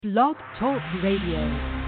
Blog Talk Radio.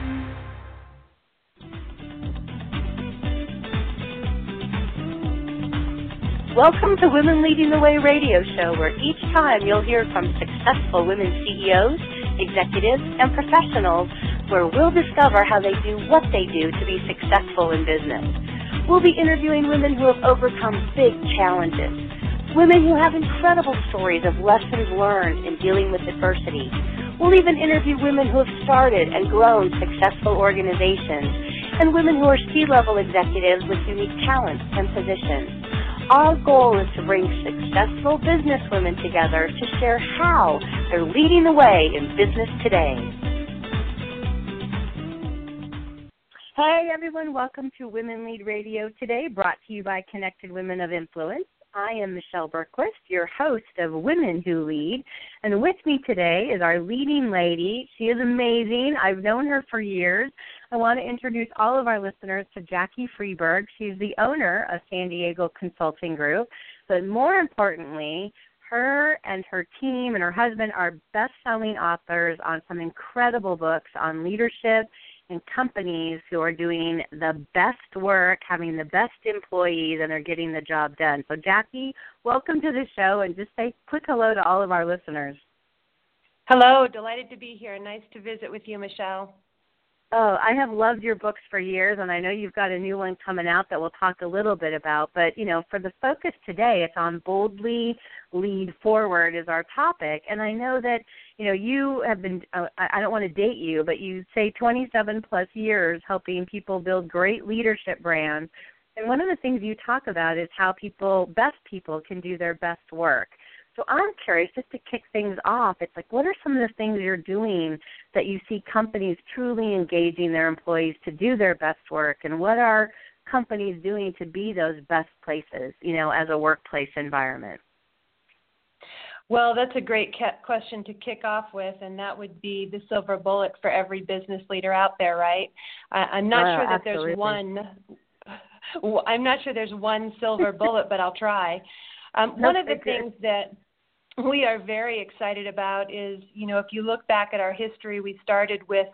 Welcome to Women Leading the Way radio show, where each time you'll hear from successful women CEOs, executives, and professionals, where we'll discover how they do what they do to be successful in business. We'll be interviewing women who have overcome big challenges, women who have incredible stories of lessons learned in dealing with adversity. We'll even interview women who have started and grown successful organizations, and women who are C-level executives with unique talents and positions. Our goal is to bring successful businesswomen together to share how they're leading the way in business today. Hey everyone, welcome to Women Lead Radio today, brought to you by Connected Women of Influence. I am Michelle Berquist, your host of Women Who Lead, and with me today is our leading lady. She is amazing. I've known her for years. I want to introduce all of our listeners to Jackie Freeberg. She's the owner of San Diego Consulting Group, but more importantly, her and her team and her husband are best-selling authors on some incredible books on leadership and companies who are doing the best work, having the best employees, and are getting the job done. So, Jackie, welcome to the show, and just say quick hello to all of our listeners. Hello, delighted to be here. Nice to visit with you, Michelle. Oh, I have loved your books for years, and I know you've got a new one coming out that we'll talk a little bit about. But, you know, for the focus today, it's on Boldly Lead Forward is our topic. And I know that, you know, you have been, I don't want to date you, but you say 27-plus years helping people build great leadership brands. And one of the things you talk about is how best people can do their best work. So I'm curious, just to kick things off, it's like, what are some of the things you're doing that you see companies truly engaging their employees to do their best work, and what are companies doing to be those best places, you know, as a workplace environment? Well, that's a great question to kick off with, and that would be the silver bullet for every business leader out there, right? I'm not sure that absolutely. there's one. I'm not sure there's one silver bullet, but I'll try. One of the things that we are very excited about is, you know, if you look back at our history, we started with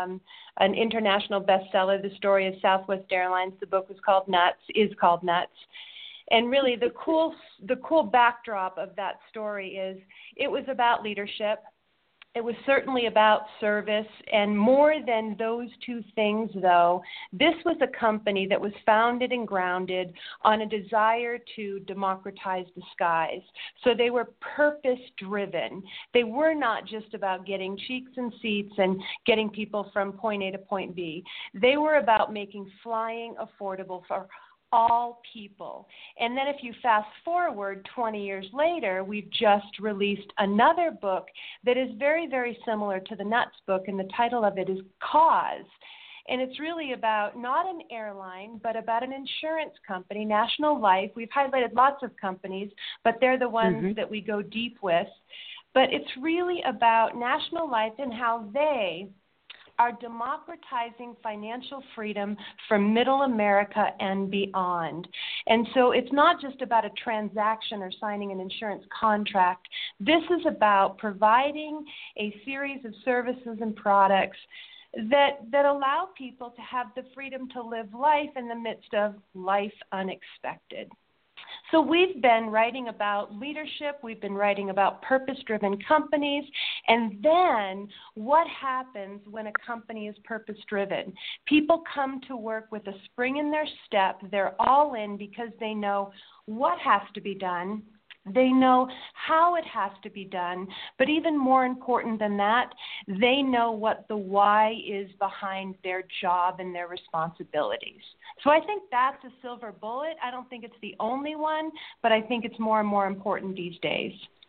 an international bestseller, The Story of Southwest Airlines. The book is called Nuts. And really the cool backdrop of that story is it was about leadership. It was certainly about service, and more than those two things, though, this was a company that was founded and grounded on a desire to democratize the skies. So they were purpose-driven. They were not just about getting cheeks and seats and getting people from point A to point B. They were about making flying affordable for all people. And then if you fast forward 20 years later, we've just released another book that is very, very similar to the Nuts book, and the title of it is Cause. And it's really about not an airline, but about an insurance company, National Life. We've highlighted lots of companies, but they're the ones that we go deep with. But it's really about National Life and how they are democratizing financial freedom for middle America and beyond. And so it's not just about a transaction or signing an insurance contract. This is about providing a series of services and products that allow people to have the freedom to live life in the midst of life unexpected. So we've been writing about leadership, we've been writing about purpose-driven companies, and then what happens when a company is purpose-driven? People come to work with a spring in their step. They're all in because they know what has to be done. They know how it has to be done, but even more important than that, they know what the why is behind their job and their responsibilities. So I think that's a silver bullet. I don't think it's the only one, but I think it's more and more important these days.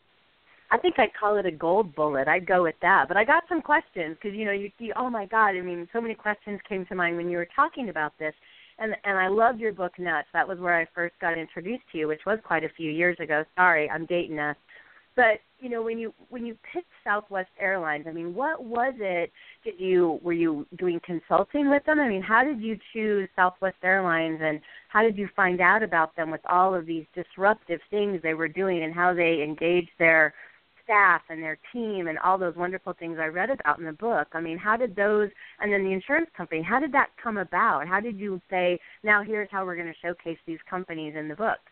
I think I'd call it a gold bullet. I'd go with that. But I got some questions because, you know, you see, oh, my God, I mean, so many questions came to mind when you were talking about this. And I loved your book, Nuts. That was where I first got introduced to you, which was quite a few years ago. Sorry, I'm dating us. But, you know, when you picked Southwest Airlines, I mean, what was it? Were you doing consulting with them? I mean, how did you choose Southwest Airlines, and how did you find out about them with all of these disruptive things they were doing and how they engaged their staff and their team and all those wonderful things I read about in the book. I mean, how did those, and then the insurance company, how did that come about? How did you say, now here's how we're going to showcase these companies in the book?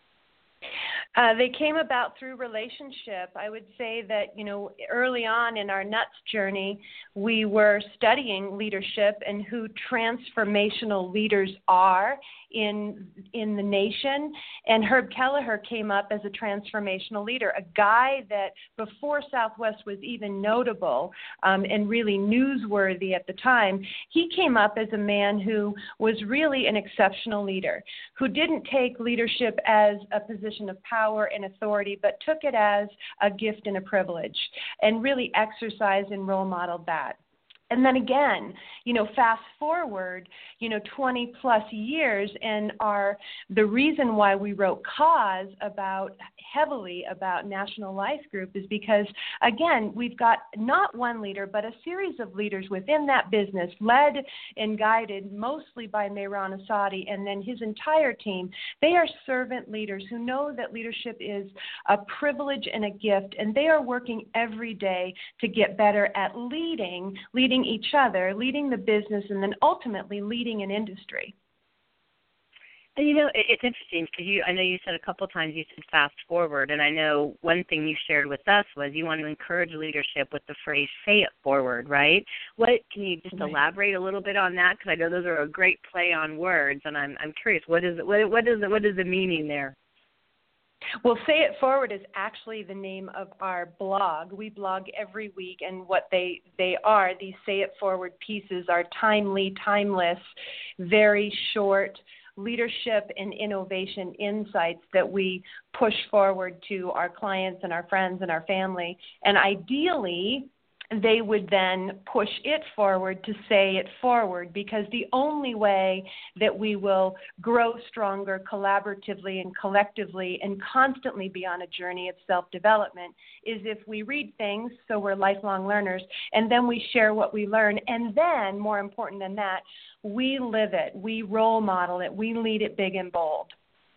They came about through relationship. I would say that, early on in our NUTS journey, we were studying leadership and who transformational leaders are in the nation. And Herb Kelleher came up as a transformational leader, a guy that before Southwest was even notable and really newsworthy at the time. He came up as a man who was really an exceptional leader, who didn't take leadership as a position of power and authority, but took it as a gift and a privilege, and really exercised and role modeled that. And then again, fast forward, 20 plus years, and the reason why we wrote Cause heavily about National Life Group is because, again, we've got not one leader, but a series of leaders within that business, led and guided mostly by Mehran Asadi and then his entire team. They are servant leaders who know that leadership is a privilege and a gift, and they are working every day to get better at leading each other, leading the business, and then ultimately leading an industry. And it's interesting because I know you said a couple times you said fast forward, and I know one thing you shared with us was you want to encourage leadership with the phrase "pay it forward," right? Can you just elaborate a little bit on that? Because I know those are a great play on words, and I'm curious what is the meaning there? Well, Say It Forward is actually the name of our blog. We blog every week, and what they are, these Say It Forward pieces are timely, timeless, very short leadership and innovation insights that we push forward to our clients and our friends and our family. And ideally, they would then push it forward to say it forward, because the only way that we will grow stronger collaboratively and collectively and constantly be on a journey of self-development is if we read things, so we're lifelong learners, and then we share what we learn, and then, more important than that, we live it, we role model it, we lead it big and bold.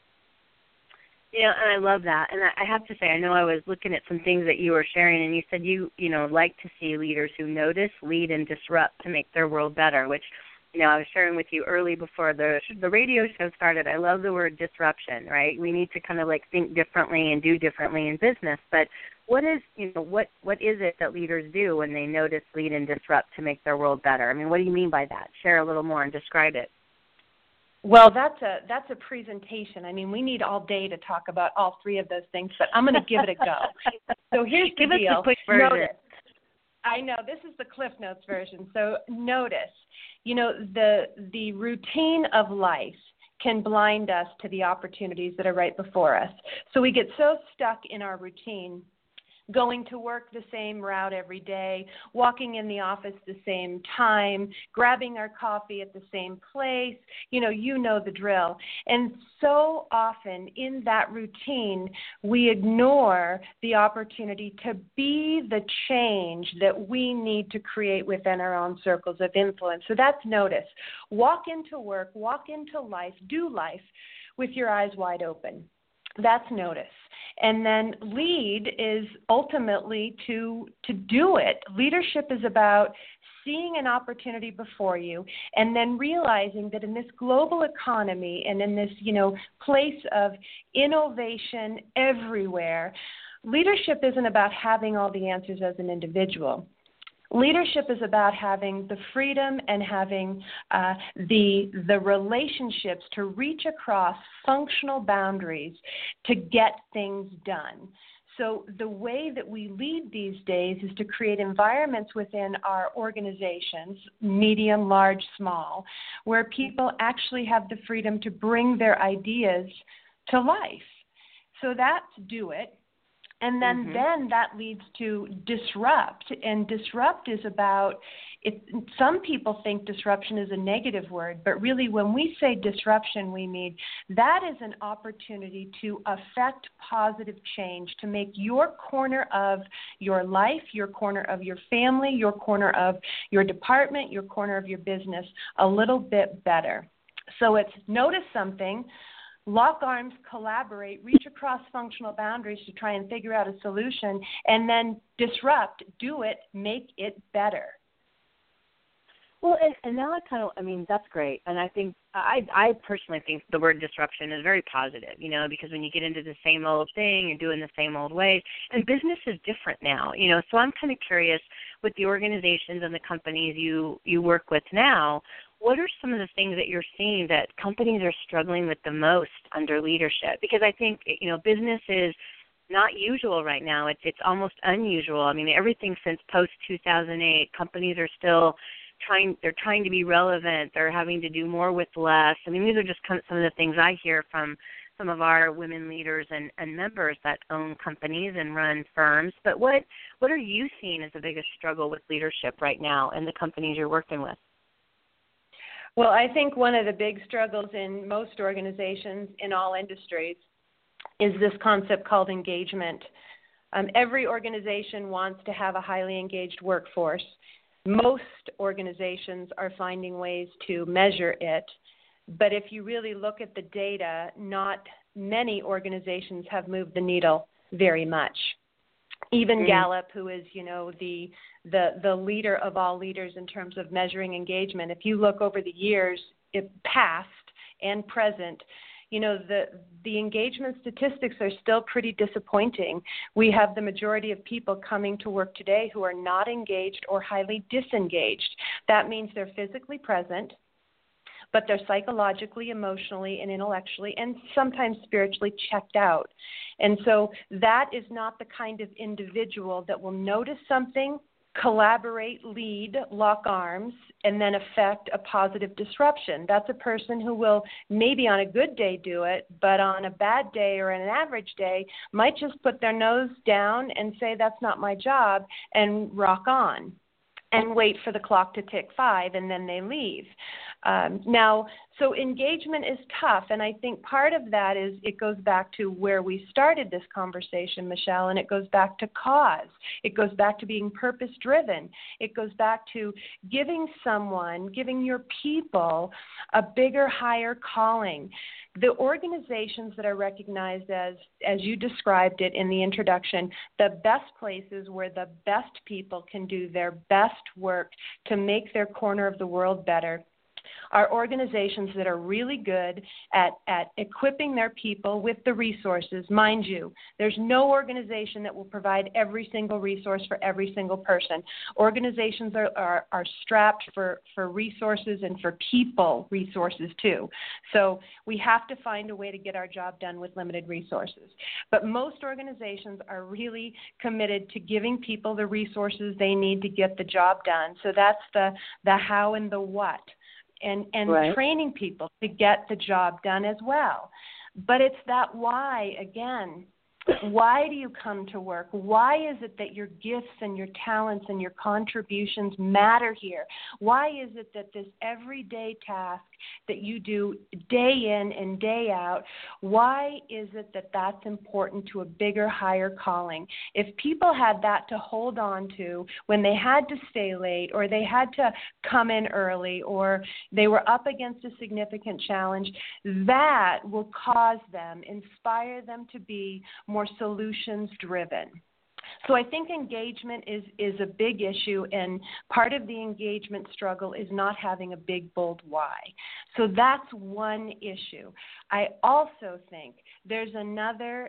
Yeah, and I love that. And I have to say, I know I was looking at some things that you were sharing, and you said you like to see leaders who notice, lead, and disrupt to make their world better, which, I was sharing with you early before the radio show started. I love the word disruption, right? We need to kind of think differently and do differently in business. But what is it that leaders do when they notice, lead, and disrupt to make their world better? I mean, what do you mean by that? Share a little more and describe it. Well, that's a presentation. I mean, we need all day to talk about all three of those things, but I'm going to give it a go. So here's the deal. Give us the quick version. Notice. I know, this is the Cliff Notes version. So notice, the routine of life can blind us to the opportunities that are right before us. So we get so stuck in our routine, going to work the same route every day, walking in the office the same time, grabbing our coffee at the same place, you know the drill. And so often in that routine, we ignore the opportunity to be the change that we need to create within our own circles of influence. So that's notice. Walk into work, walk into life, do life with your eyes wide open. That's notice. And then lead is ultimately to do it. Leadership is about seeing an opportunity before you and then realizing that in this global economy and in this, place of innovation everywhere, leadership isn't about having all the answers as an individual. Leadership is about having the freedom and having the relationships to reach across functional boundaries to get things done. So the way that we lead these days is to create environments within our organizations, medium, large, small, where people actually have the freedom to bring their ideas to life. So that's do it. And then that leads to disrupt. And disrupt is about, some people think disruption is a negative word, but really when we say disruption, we mean that is an opportunity to affect positive change, to make your corner of your life, your corner of your family, your corner of your department, your corner of your business a little bit better. So it's notice something, lock arms, collaborate, reach across functional boundaries to try and figure out a solution, and then disrupt, do it, make it better. Well, and now that's great. And I think, I personally think the word disruption is very positive, because when you get into the same old thing, you're doing the same old ways, and business is different now, so I'm kind of curious with the organizations and the companies you work with now, what are some of the things that you're seeing that companies are struggling with the most under leadership? Because I think, business is not usual right now. It's almost unusual. I mean, everything since post-2008, companies are still trying to be relevant. They're having to do more with less. I mean, these are just some of the things I hear from some of our women leaders and members that own companies and run firms. But what are you seeing as the biggest struggle with leadership right now in the companies you're working with? Well, I think one of the big struggles in most organizations in all industries is this concept called engagement. Every organization wants to have a highly engaged workforce. Most organizations are finding ways to measure it, but if you really look at the data, not many organizations have moved the needle very much. Even Gallup, who is, the leader of all leaders in terms of measuring engagement, if you look over the years, past and present, the engagement statistics are still pretty disappointing. We have the majority of people coming to work today who are not engaged or highly disengaged. That means they're physically present, but they're psychologically, emotionally, and intellectually, and sometimes spiritually checked out. And so that is not the kind of individual that will notice something, collaborate, lead, lock arms, and then affect a positive disruption. That's a person who will maybe on a good day do it, but on a bad day or an average day might just put their nose down and say, that's not my job, and rock on and wait for the clock to tick 5, and then they leave. So engagement is tough, and I think part of that is it goes back to where we started this conversation, Michelle, and it goes back to cause. It goes back to being purpose-driven. It goes back to giving your people a bigger, higher calling. The organizations that are recognized as you described it in the introduction, the best places where the best people can do their best work to make their corner of the world better, are organizations that are really good at equipping their people with the resources. Mind you, there's no organization that will provide every single resource for every single person. Organizations are strapped for resources and for people resources too. So we have to find a way to get our job done with limited resources. But most organizations are really committed to giving people the resources they need to get the job done. So that's the how and the what. And right. Training people to get the job done as well. But it's that why, again. Why do you come to work? Why is it that your gifts and your talents and your contributions matter here? Why is it that this everyday task that you do day in and day out, why is it that that's important to a bigger, higher calling? If people had that to hold on to when they had to stay late or they had to come in early or they were up against a significant challenge, that will inspire them to be more solutions-driven. So I think engagement is a big issue, and part of the engagement struggle is not having a big, bold why. So that's one issue. I also think there's another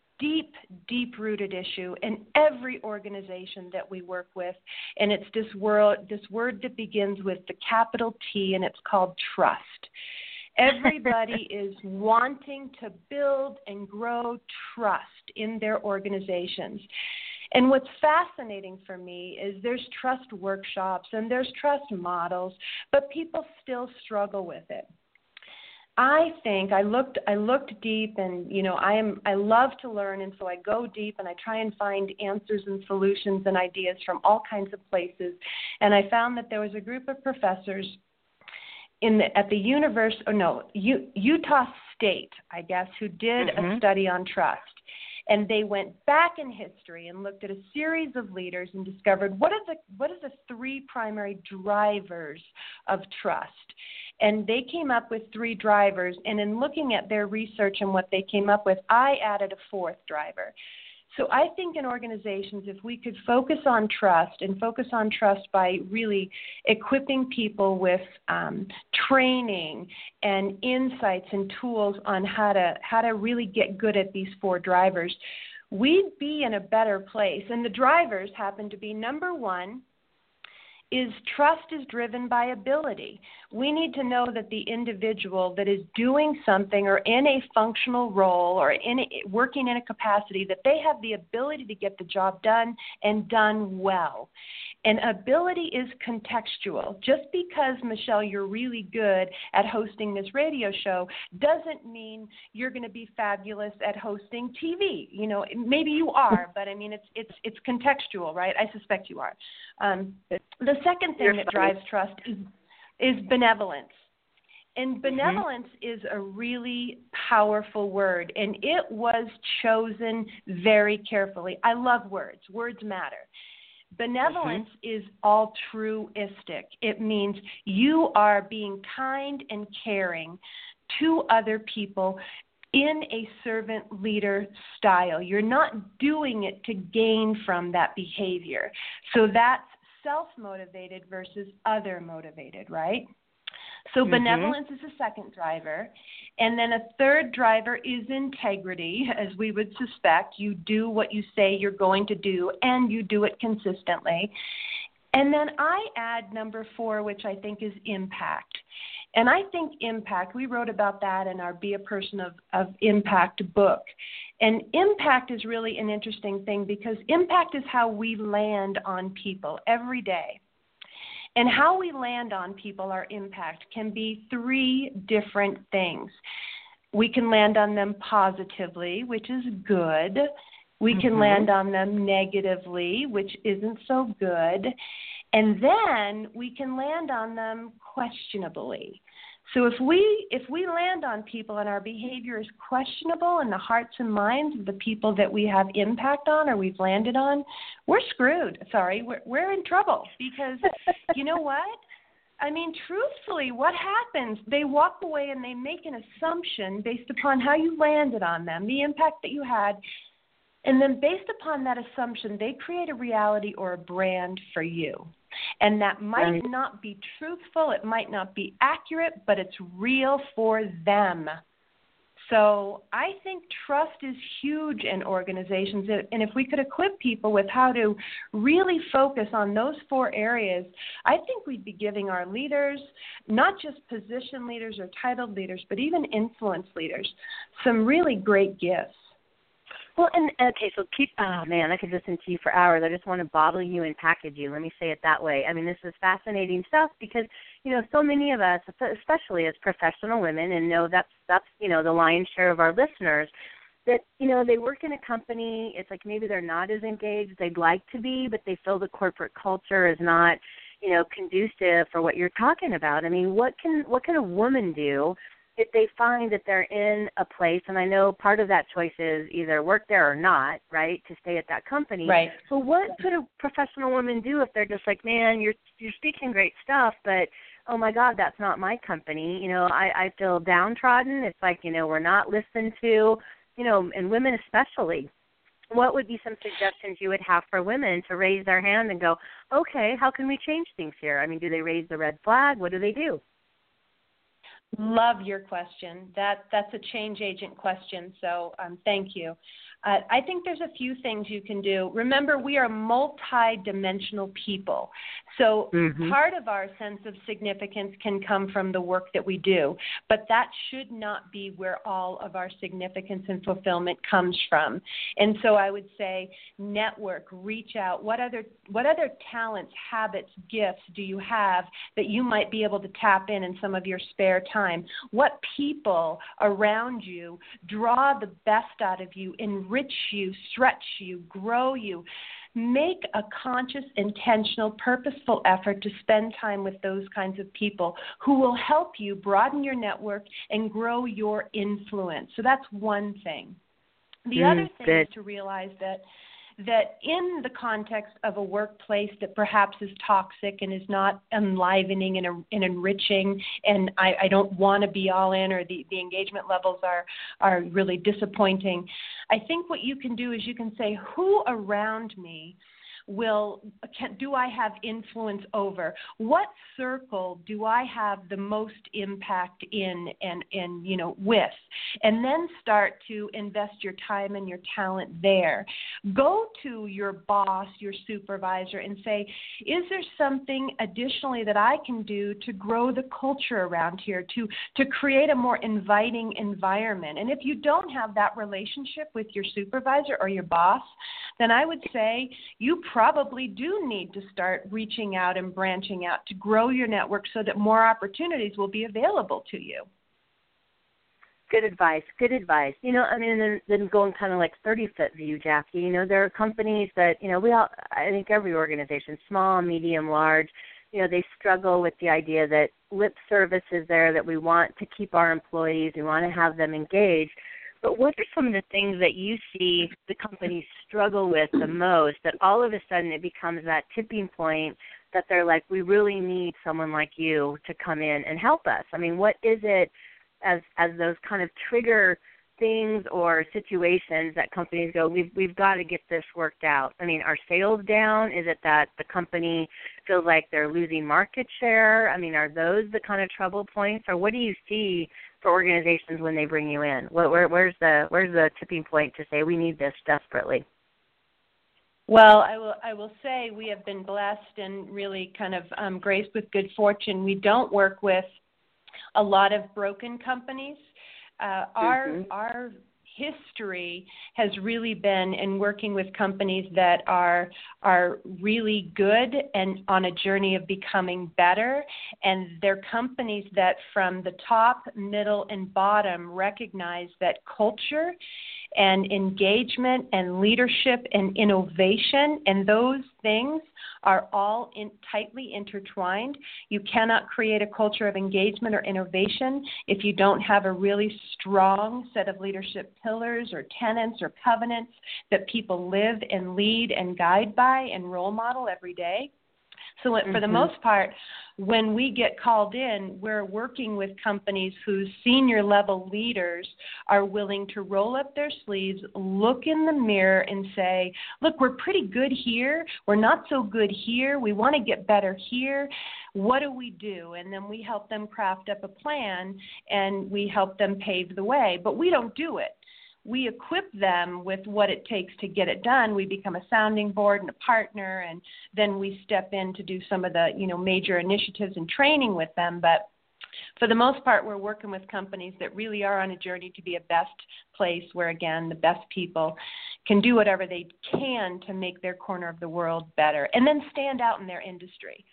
deep-rooted issue in every organization that we work with, and it's this word that begins with the capital T, and it's called trust. Everybody is wanting to build and grow trust in their organizations. And what's fascinating for me is there's trust workshops and there's trust models, but people still struggle with it. I think I looked deep, and I love to learn, and so I go deep and I try and find answers and solutions and ideas from all kinds of places. And I found that there was a group of professors Utah State, I guess, who did a study on trust. And they went back in history and looked at a series of leaders and discovered what are the three primary drivers of trust. And they came up with three drivers. And in looking at their research and what they came up with, I added a fourth driver. So I think in organizations, if we could focus on trust and focus on trust by really equipping people with training and insights and tools on how to really get good at these four drivers, we'd be in a better place. And the drivers happen to be, number one, is trust is driven by ability. We need to know that the individual that is doing something or in a functional role or working in a capacity, that they have the ability to get the job done and done well. And ability is contextual. Just because, Michelle, you're really good at hosting this radio show doesn't mean you're going to be fabulous at hosting TV. You know, maybe you are, but I mean, it's contextual, right? I suspect you are. The second thing that drives trust is benevolence. And benevolence is a really powerful word, and it was chosen very carefully. I love words. Words matter. Benevolence is altruistic. It means you are being kind and caring to other people in a servant leader style. You're not doing it to gain from that behavior. So that's self-motivated versus other-motivated, right? So benevolence is a second driver. And then a third driver is integrity, as we would suspect. You do what you say you're going to do, and you do it consistently. And then I add number 4, which I think is impact. And I think impact, we wrote about that in our Be a Person of Impact book. And impact is really an interesting thing because impact is how we land on people every day. And how we land on people, our impact, can be 3 different things. We can land on them positively, which is good. We can land on them negatively, which isn't so good. And then we can land on them questionably. So if we land on people and our behavior is questionable in the hearts and minds of the people that we have impact on or we've landed on, we're screwed. Sorry, we're in trouble because you know what? I mean, truthfully, what happens? They walk away and they make an assumption based upon how you landed on them, the impact that you had, and then based upon that assumption, they create a reality or a brand for you. And that might not be truthful, it might not be accurate, but it's real for them. So I think trust is huge in organizations. And if we could equip people with how to really focus on those 4 areas, I think we'd be giving our leaders, not just position leaders or titled leaders, but even influence leaders, some really great gifts. Well, and okay, so oh man, I could listen to you for hours. I just want to bottle you and package you. Let me say it that way. I mean, this is fascinating stuff because, you know, so many of us, especially as professional women, and know that's you know, the lion's share of our listeners, that, you know, they work in a company, it's like maybe they're not as engaged they'd like to be, but they feel the corporate culture is not, you know, conducive for what you're talking about. I mean, what can a woman do if they find that they're in a place, and I know part of that choice is either work there or not, right, to stay at that company. Right. So what could a professional woman do if they're just like, man, you're speaking great stuff, but, oh, my God, that's not my company. You know, I feel downtrodden. It's like, you know, we're not listened to, you know, and women especially. What would be some suggestions you would have for women to raise their hand and go, okay, how can we change things here? I mean, do they raise the red flag? What do they do? Love your question. That's a change agent question, so thank you. I think there's a few things you can do. Remember, we are multi-dimensional people. So part of our sense of significance can come from the work that we do, but that should not be where all of our significance and fulfillment comes from. And so I would say network, reach out. What other talents, habits, gifts do you have that you might be able to tap in some of your spare time? What people around you draw the best out of you, enrich you, stretch you, grow you? Make a conscious, intentional, purposeful effort to spend time with those kinds of people who will help you broaden your network and grow your influence. So that's one thing. The other thing is to realize that in the context of a workplace that perhaps is toxic and is not enlivening and enriching, and I don't want to be all in, or the engagement levels are really disappointing, I think what you can do is you can say, who around me do I have influence over? What circle do I have the most impact in and with? And then start to invest your time and your talent there. Go to your boss, your supervisor, and say, is there something additionally that I can do to grow the culture around here, to create a more inviting environment? And if you don't have that relationship with your supervisor or your boss, then I would say you probably do need to start reaching out and branching out to grow your network so that more opportunities will be available to you. Good advice. Then going kind of like 30-foot view, Jackie, there are companies that, I think every organization, small, medium, large, they struggle with the idea that lip service is there, that we want to keep our employees, we want to have them engaged. But what are some of the things that you see the companies struggle with the most, that all of a sudden it becomes that tipping point that they're like, we really need someone like you to come in and help us? I mean, what is it as those kind of trigger things or situations that companies go, we've got to get this worked out? I mean, are sales down? Is it that the company feels like they're losing market share? I mean, are those the kind of trouble points? Or what do you see for organizations when they bring you in? Where's the tipping point to say we need this desperately? Well, I will say we have been blessed and really kind of graced with good fortune. We don't work with a lot of broken companies. Our history has really been in working with companies that are really good and on a journey of becoming better, and they're companies that from the top, middle, and bottom recognize that culture and engagement and leadership and innovation and those things are all tightly intertwined. You cannot create a culture of engagement or innovation if you don't have a really strong set of leadership pillars or tenets or covenants that people live and lead and guide by and role model every day. So for the most part, when we get called in, we're working with companies whose senior level leaders are willing to roll up their sleeves, look in the mirror and say, look, we're pretty good here. We're not so good here. We want to get better here. What do we do? And then we help them craft up a plan and we help them pave the way. But we don't do it. We equip them with what it takes to get it done. We become a sounding board and a partner, and then we step in to do some of the, major initiatives and training with them. But for the most part, we're working with companies that really are on a journey to be a best place where, again, the best people can do whatever they can to make their corner of the world better and then stand out in their industry.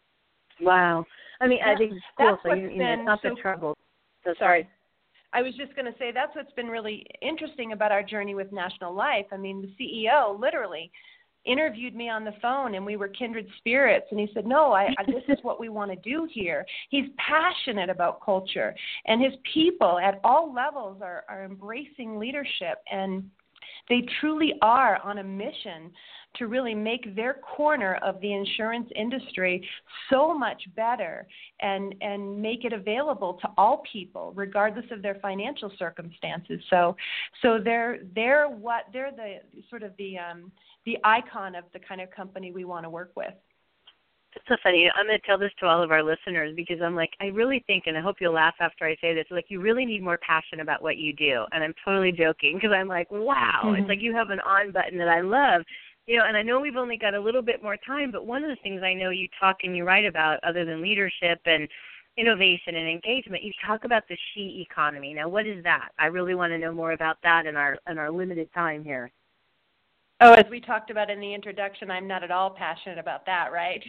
Wow. I mean, I think it's cool. So it's not the trouble. So sorry. I was just going to say that's what's been really interesting about our journey with National Life. I mean, the CEO literally interviewed me on the phone, and we were kindred spirits. And he said, no, this is what we want to do here. He's passionate about culture, and his people at all levels are embracing leadership, and they truly are on a mission to really make their corner of the insurance industry so much better and make it available to all people, regardless of their financial circumstances. So they're the sort of the icon of the kind of company we want to work with. It's so funny. I'm going to tell this to all of our listeners because I'm like, I really think, and I hope you'll laugh after I say this, like you really need more passion about what you do. And I'm totally joking because I'm like, wow, It's like you have an on button that I love. And I know we've only got a little bit more time, but one of the things I know you talk and you write about, other than leadership and innovation and engagement, you talk about the she economy. Now, what is that? I really want to know more about that in our limited time here. Oh, as we talked about in the introduction, I'm not at all passionate about that, right?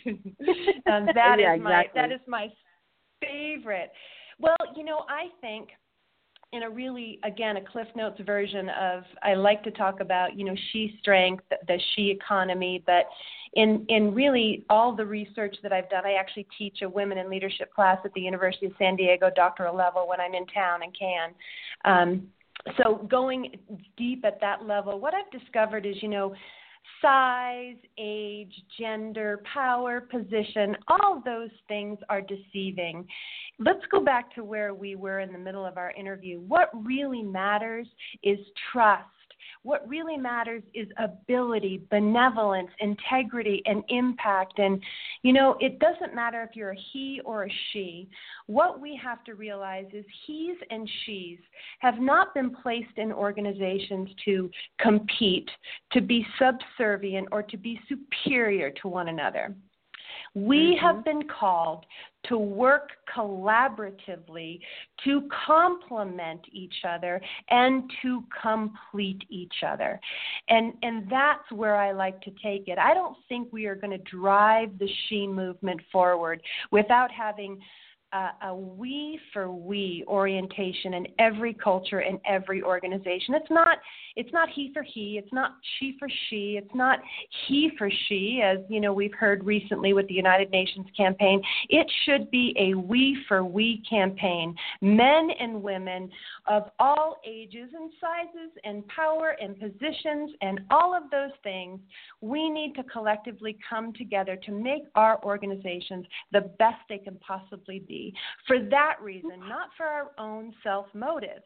That is my favorite. Well, I think in a really, again, a Cliff Notes version of, I like to talk about, she strength, the she economy, but in really all the research that I've done, I actually teach a women in leadership class at the University of San Diego, doctoral level, when I'm in town and can. So going deep at that level, what I've discovered is, size, age, gender, power, position, all those things are deceiving. Let's go back to where we were in the middle of our interview. What really matters is trust. What really matters is ability, benevolence, integrity, and impact. And, it doesn't matter if you're a he or a she. What we have to realize is he's and she's have not been placed in organizations to compete, to be subservient, or to be superior to one another. We have been called to work collaboratively, to complement each other, and to complete each other. And that's where I like to take it. I don't think we are going to drive the she movement forward without having a we for we orientation in every culture and every organization. It's not he for he, it's not she for she, it's not he for she, as we've heard recently with the United Nations campaign. It should be a we for we campaign. Men and women of all ages and sizes and power and positions and all of those things, we need to collectively come together to make our organizations the best they can possibly be. For that reason, not for our own self-motives.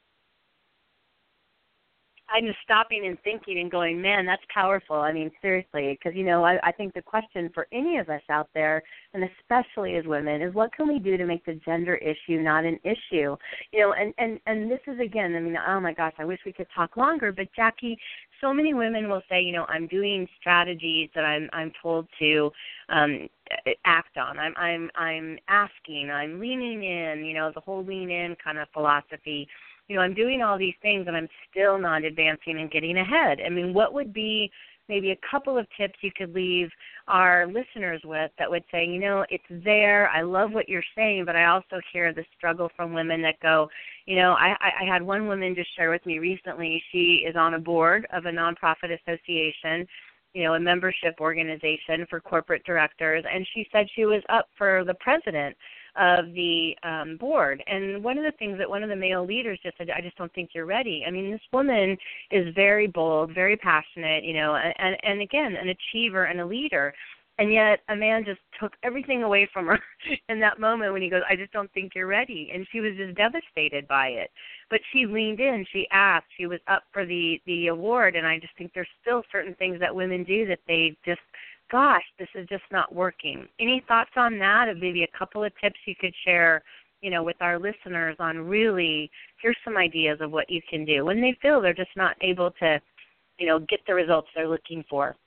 I'm just stopping and thinking and going, man, that's powerful. I mean, seriously, because, I think the question for any of us out there, and especially as women, is what can we do to make the gender issue not an issue? And this is, again, oh, my gosh, I wish we could talk longer, but, Jackie, so many women will say, I'm doing strategies that I'm told to act on. I'm asking, I'm leaning in, the whole lean in kind of philosophy. I'm doing all these things and I'm still not advancing and getting ahead. What would be maybe a couple of tips you could leave our listeners with that would say, it's there, I love what you're saying, but I also hear the struggle from women that go, I had one woman just share with me recently, she is on a board of a nonprofit association, a membership organization for corporate directors, and she said she was up for the president of the board. And one of the things that one of the male leaders just said, I just don't think you're ready. This woman is very bold, very passionate, and again, an achiever and a leader. And yet a man just took everything away from her in that moment when he goes, I just don't think you're ready. And she was just devastated by it. But she leaned in, she asked, she was up for the award. And I just think there's still certain things that women do that they just, gosh, this is just not working. Any thoughts on that? Or maybe a couple of tips you could share, with our listeners on really, here's some ideas of what you can do when they feel they're just not able to, get the results they're looking for.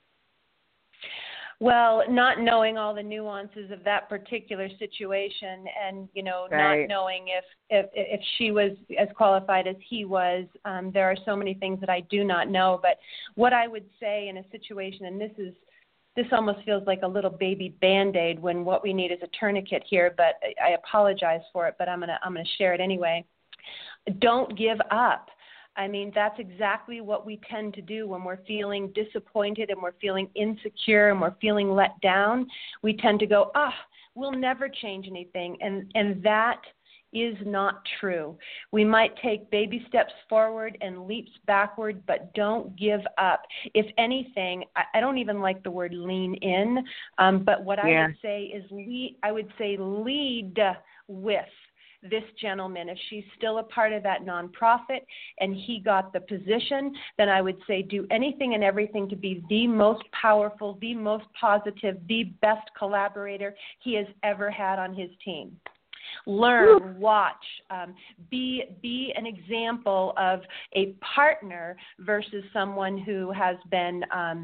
Well, not knowing all the nuances of that particular situation and, right. Not knowing if she was as qualified as he was, there are so many things that I do not know. But what I would say in a situation, and this almost feels like a little baby Band-Aid when what we need is a tourniquet here, but I apologize for it, but I'm gonna share it anyway. Don't give up. That's exactly what we tend to do when we're feeling disappointed and we're feeling insecure and we're feeling let down. We tend to go, we'll never change anything. And that is not true. We might take baby steps forward and leaps backward, but don't give up. If anything, I don't even like the word lean in, but what I would say is lead with this gentleman. If she's still a part of that nonprofit and he got the position, then I would say do anything and everything to be the most powerful, the most positive, the best collaborator he has ever had on his team. Learn, watch, be an example of a partner versus someone who has been,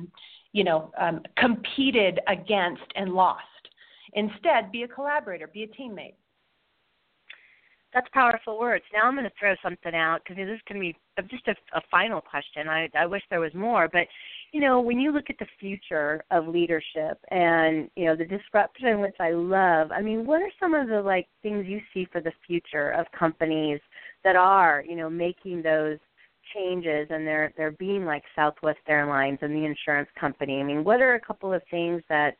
competed against and lost. Instead, be a collaborator, be a teammate. That's powerful words. Now I'm going to throw something out because this can be just a final question. I wish there was more, but when you look at the future of leadership and the disruption, which I love, what are some of the things you see for the future of companies that are making those changes and they're being like Southwest Airlines and the insurance company? What are a couple of things that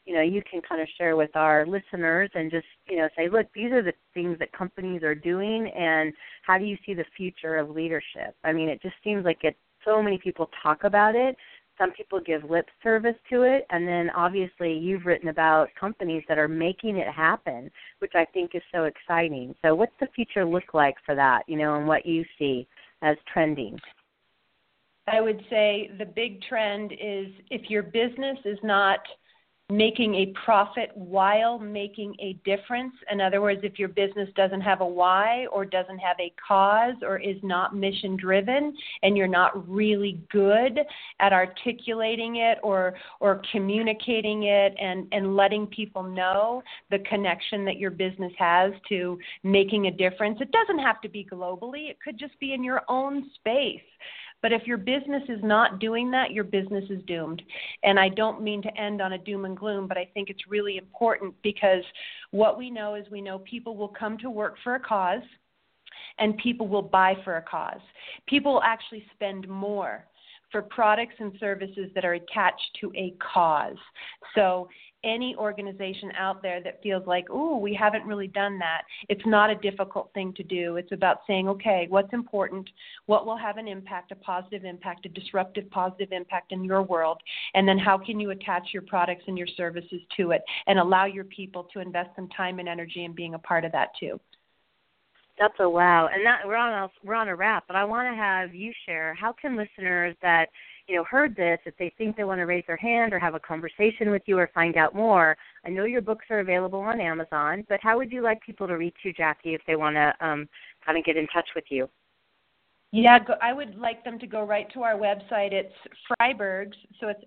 you can kind of share with our listeners and just, say, look, these are the things that companies are doing, and how do you see the future of leadership? I mean, it just seems like so many people talk about it. Some people give lip service to it, and then obviously you've written about companies that are making it happen, which I think is so exciting. So what's the future look like for that, and what you see as trending? I would say the big trend is if your business is not making a profit while making a difference. In other words, if your business doesn't have a why or doesn't have a cause or is not mission driven, and you're not really good at articulating it or communicating it and letting people know the connection that your business has to making a difference. It doesn't have to be globally. It could just be in your own space. But if your business is not doing that, your business is doomed. And I don't mean to end on a doom and gloom, but I think it's really important, because what we know is people will come to work for a cause, and people will buy for a cause. People will actually spend more for products and services that are attached to a cause. So any organization out there that feels like, ooh, we haven't really done that, it's not a difficult thing to do. It's about saying, okay, what's important, what will have an impact, a positive impact, a disruptive positive impact in your world, and then how can you attach your products and your services to it and allow your people to invest some time and energy in being a part of that too. That's a wow. And we're on a wrap, but I want to have you share, how can listeners that heard this, if they think they want to raise their hand or have a conversation with you or find out more? I know your books are available on Amazon, but how would you like people to reach you, Jackie, if they want to kind of get in touch with you? Yeah, I would like them to go right to our website. It's Freibergs, so it's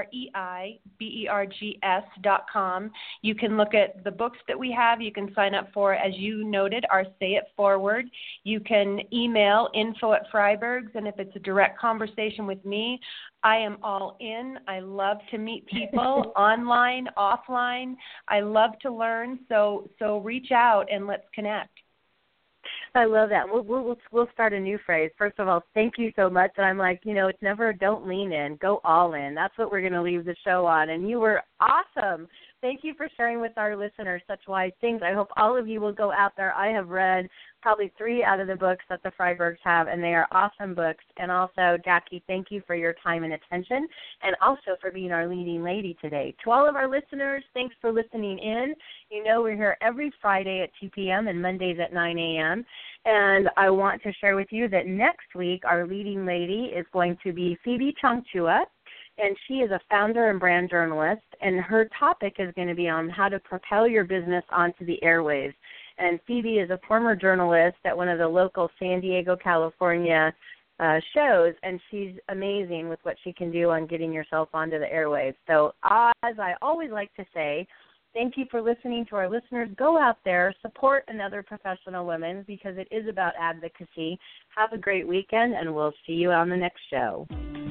FREIBERGS.com. You can look at the books that we have. You can sign up for, as you noted, our Say It Forward. You can email info@Freibergs, and if it's a direct conversation with me, I am all in. I love to meet people online, offline. I love to learn, so reach out and let's connect. I love that. We'll start a new phrase. First of all, thank you so much. And I'm like, it's never don't lean in, go all in. That's what we're going to leave the show on. And you were awesome. Thank you for sharing with our listeners such wise things. I hope all of you will go out there. I have read probably 3 out of the books that the Freibergs have, and they are awesome books. And also, Jackie, thank you for your time and attention, and also for being our leading lady today. To all of our listeners, thanks for listening in. We're here every Friday at 2 p.m. and Mondays at 9 a.m. And I want to share with you that next week our leading lady is going to be Phoebe Chongchua, and she is a founder and brand journalist, and her topic is going to be on how to propel your business onto the airwaves. And Phoebe is a former journalist at one of the local San Diego, California shows, and she's amazing with what she can do on getting yourself onto the airwaves. So as I always like to say, thank you for listening to our listeners. Go out there, support another professional woman, because it is about advocacy. Have a great weekend, and we'll see you on the next show.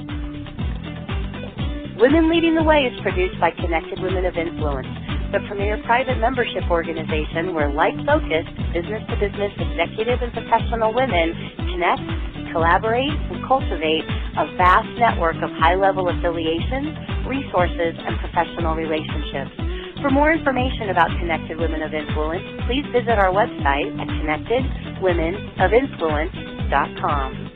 Women Leading the Way is produced by Connected Women of Influence, the premier private membership organization where like-focused, business-to-business executive and professional women connect, collaborate, and cultivate a vast network of high-level affiliations, resources, and professional relationships. For more information about Connected Women of Influence, please visit our website at connectedwomenofinfluence.com.